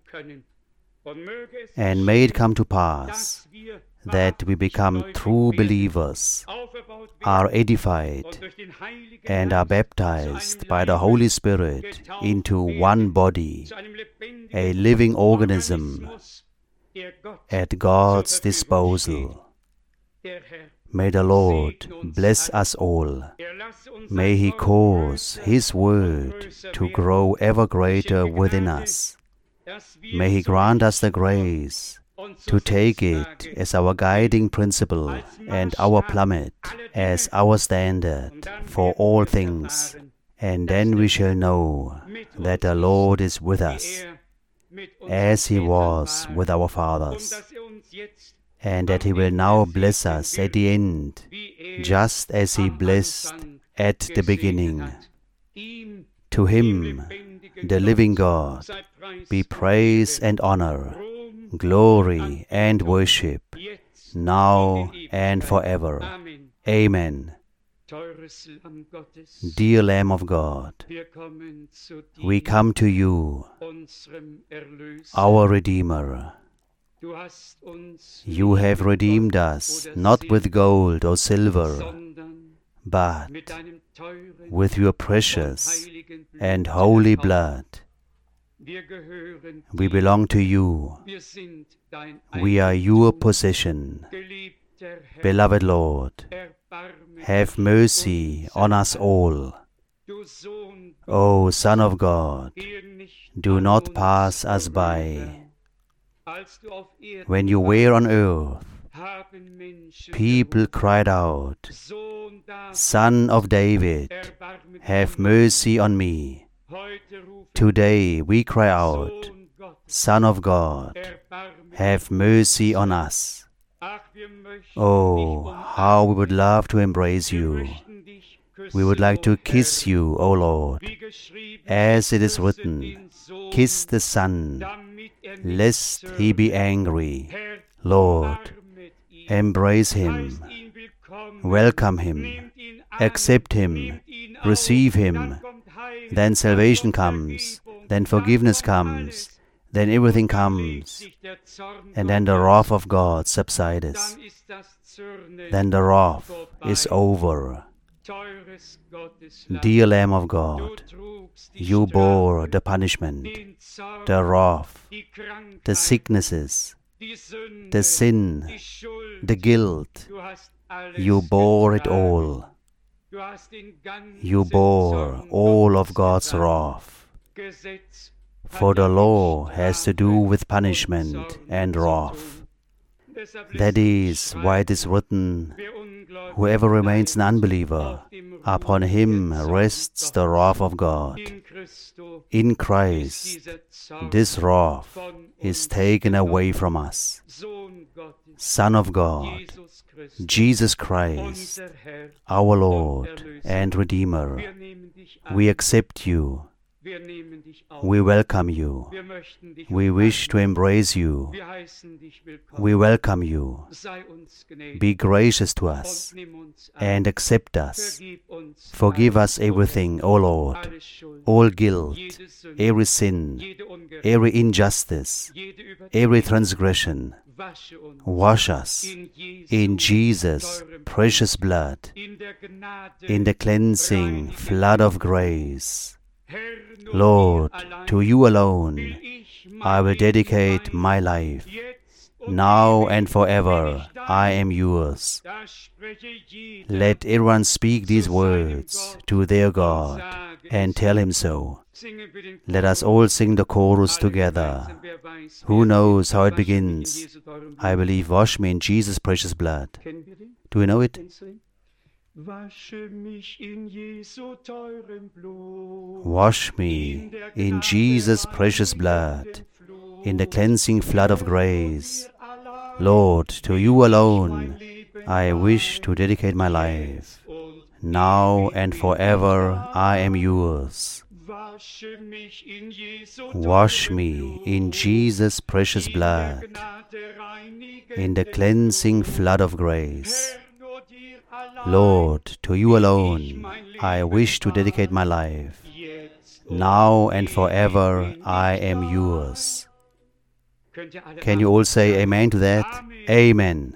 And may it come to pass that we become true believers, are edified, and are baptized by the Holy Spirit into one body, a living organism at God's disposal. May the Lord bless us all. May He cause His word to grow ever greater within us. May He grant us the grace to take it as our guiding principle and our plummet, as our standard for all things. And then we shall know that the Lord is with us, as He was with our fathers, and that He will now bless us at the end, just as He blessed at the beginning. To Him, the living God, be praise and honor, glory and worship, now and forever. Amen. Dear Lamb of God, we come to you, our Redeemer. Du hast uns You have redeemed us, not with gold or silver, sondern but mit deinem teuren with your und precious heiligen Blut and holy erkauft. blood. Wir gehören We dir. belong to you. Wir sind dein We are your Eigentum. possession. Geliebter Herr, Beloved Lord, erbarme have dich mercy unser on us Leid. all. Du Sohn O Son of God, gehe nicht do an not uns pass us vorüber. by. Als du auf Erden When you were on warst, earth, haben Menschen people gerufen, cried out, Sohn Davids, Son of David, erbarme dich have meiner. mercy on me. Heute rufen Today we cry out, Sohn Gottes, Son of God, erbarme have dich mercy unser. on us. Ach, wir möchten Oh, dich how we would umarmen. love to embrace Wir you. möchten dich küssen, We would like o to Herr. kiss you, O Lord. Wie geschrieben As steht, it is küsse written, den Sohn, kiss the Son, damit er nicht lest he be zürne. angry. Herr, Lord, umarmet ihn, embrace heißt him, ihn willkommen, welcome him, nehmt ihn an, accept him, nehmt ihn auf, receive dann him. kommt Heil, Then salvation dann kommt comes, Vergebung, then dann forgiveness kommt comes, alles. then everything Und dann legt comes, sich der Zorn and then the Gottes. wrath of God subsides. Dann ist das Zürnen Then the wrath vorbei. is over. Teures Gotteslamm, Dear Lamb of du God, trugst die you bore Strafe, the punishment, den Zorn, the wrath, die Krankheit, the sicknesses, die Sünde, the sin, die Schuld. the guilt. Du hast alles You bore it getragen. all. Du hast den ganzen You bore Zorn all Gottes of God's getragen. wrath. Gesetz hat For the ja mit law has to do Strafe with und punishment Zorn and zu wrath. tun. Deshalb lässt That sich is why it is schreiben, written, wer ungläubig whoever remains an bleibt, unbeliever, auf dem ruht upon der him Zorn rests the Gottes. wrath of God. In Christo In ist Christ, dieser Zorn this wrath von is uns taken away genommen. from us. Sohn Gottes, Son of God, Jesus Christus, Jesus Christ, unser Herr, our und Lord Erlöser. and Redeemer, Wir nehmen dich an, we accept you, wir nehmen dich auf, we welcome you, wir möchten dich we wish to umarmen, embrace you, wir heißen dich willkommen. we welcome you. Sei uns gnädig Be gracious to und us nimm uns an. and accept us. Vergib uns Forgive alles, us o Herr, everything, O Lord, alle Schuld, all guilt, jede Sünde, every sin, jede Ungerechtigkeit, every injustice, jede every Übertretung. transgression. Wasche uns Wash us in Jesu in Jesus' teurem precious blood, in der Gnade in the cleansing reinigen. flood of grace. Herr, nur Lord, dir allein to you will alone ich mein I will Leben dedicate weihen. my life. Jetzt und Now ewig and forever bin ich dein. I am yours. Da spreche jeder Let everyone speak these zu seinem words Gott to their und God sage and es. tell him so. Singen wir den Let us Chorus. all sing the chorus Alle together. gemeinsam, wer weiß, Who wer knows singt, how it wasch mich in begins? Jesu teurem I Blut. believe, wash me in Jesus' precious blood. Kennen wir den? Do you know it? Kennst du den? Wasche mich in Jesu teurem Blut. Wash me in Jesus' precious blood, in the cleansing flood of grace. Lord, to you alone I wish to dedicate my life. Now and forever I am yours. Wash me in Jesus' precious blood, in the cleansing flood of grace. Lord, to you alone I wish to dedicate my life. Now and forever I am yours. Can you all say amen to that? Amen.